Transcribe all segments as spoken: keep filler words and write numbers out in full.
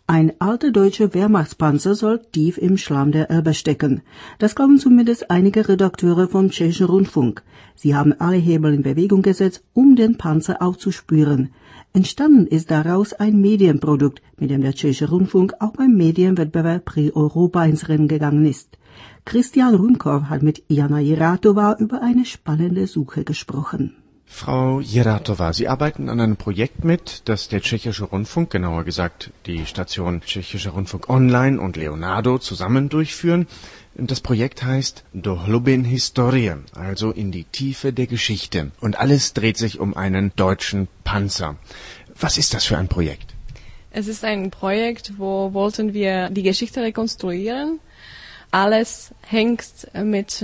Ein alter deutscher Wehrmachtspanzer soll tief im Schlamm der Elbe stecken. Das glauben zumindest einige Redakteure vom Tschechischen Rundfunk. Sie haben alle Hebel in Bewegung gesetzt, um den Panzer aufzuspüren. Entstanden ist daraus ein Medienprodukt, mit dem der Tschechische Rundfunk auch beim Medienwettbewerb Prix Europa ins Rennen gegangen ist. Christian Rymkow hat mit Jana Jiratova über eine spannende Suche gesprochen. Frau Jiratova, Sie arbeiten an einem Projekt mit, das der Tschechische Rundfunk, genauer gesagt die Station Tschechischer Rundfunk Online und Leonardo zusammen durchführen. Das Projekt heißt Do hlubin historie, also in die Tiefe der Geschichte. Und alles dreht sich um einen deutschen Panzer. Was ist das für ein Projekt? Es ist ein Projekt, wo wollten wir die Geschichte rekonstruieren. Alles hängt mit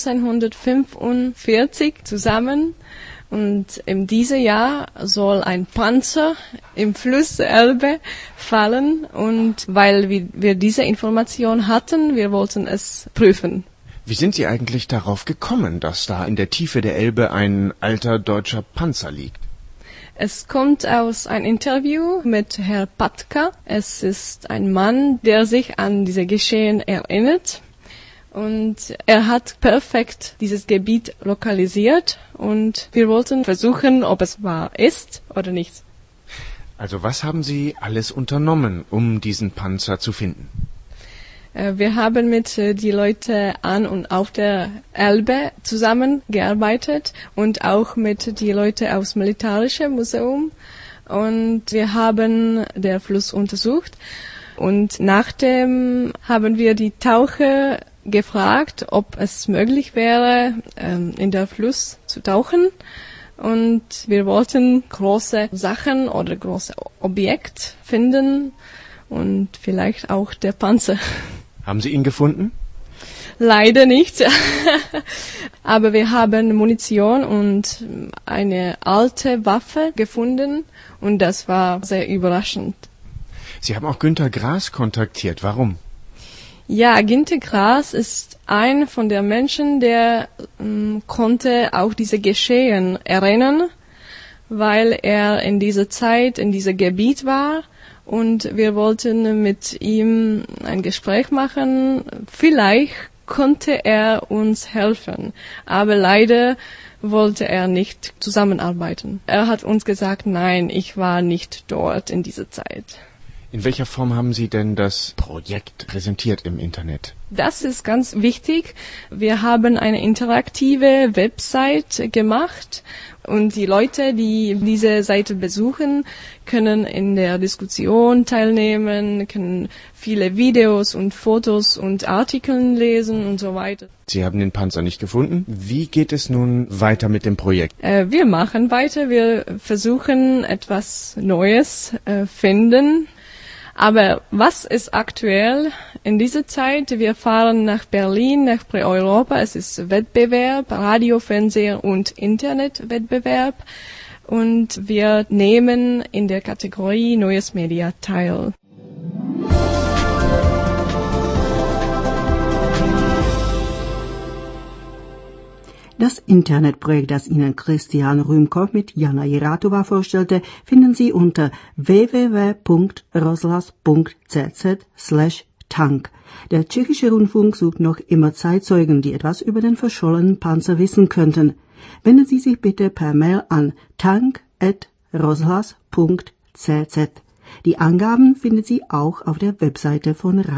neunzehnhundertfünfundvierzig zusammen. Und in diesem Jahr soll ein Panzer im Fluss Elbe fallen. Und weil wir diese Information hatten, wir wollten es prüfen. Wie sind Sie eigentlich darauf gekommen, dass da in der Tiefe der Elbe ein alter deutscher Panzer liegt? Es kommt aus einem Interview mit Herrn Patka. Es ist ein Mann, der sich an diese Geschehen erinnert. Und er hat perfekt dieses Gebiet lokalisiert und wir wollten versuchen, ob es wahr ist oder nicht. Also was haben Sie alles unternommen, um diesen Panzer zu finden? Wir haben mit den Leuten an und auf der Elbe zusammengearbeitet und auch mit den Leuten aus dem Militärischen Museum. Und wir haben den Fluss untersucht. Und nachdem haben wir die Taucher gefragt, ob es möglich wäre, in der Fluss zu tauchen. Und wir wollten große Sachen oder große Objekte finden und vielleicht auch der Panzer. Haben Sie ihn gefunden? Leider nicht. Aber wir haben Munition und eine alte Waffe gefunden und das war sehr überraschend. Sie haben auch Günter Grass kontaktiert. Warum? Ja, Günter Grass ist ein von den Menschen, der ähm, konnte auch diese Geschehen erinnern, weil er in dieser Zeit in diesem Gebiet war und wir wollten mit ihm ein Gespräch machen. Vielleicht konnte er uns helfen, aber leider wollte er nicht zusammenarbeiten. Er hat uns gesagt, nein, ich war nicht dort in dieser Zeit. In welcher Form haben Sie denn das Projekt präsentiert im Internet? Das ist ganz wichtig. Wir haben eine interaktive Website gemacht und die Leute, die diese Seite besuchen, können in der Diskussion teilnehmen, können viele Videos und Fotos und Artikel lesen und so weiter. Sie haben den Panzer nicht gefunden. Wie geht es nun weiter mit dem Projekt? Äh, wir machen weiter. Wir versuchen etwas Neues äh, finden. Aber was ist aktuell in dieser Zeit? Wir fahren nach Berlin, nach Prix Europa. Es ist Wettbewerb, Radio, Fernseher und Internetwettbewerb. Und wir nehmen in der Kategorie Neues Media teil. Das Internetprojekt, das Ihnen Christian Rymkow mit Jana Jiratova vorstellte, finden Sie unter w w w punkt rozhlas punkt c z slash tank. Der Tschechische Rundfunk sucht noch immer Zeitzeugen, die etwas über den verschollenen Panzer wissen könnten. Wenden Sie sich bitte per Mail an tank at rozhlas punkt c z. Die Angaben finden Sie auch auf der Webseite von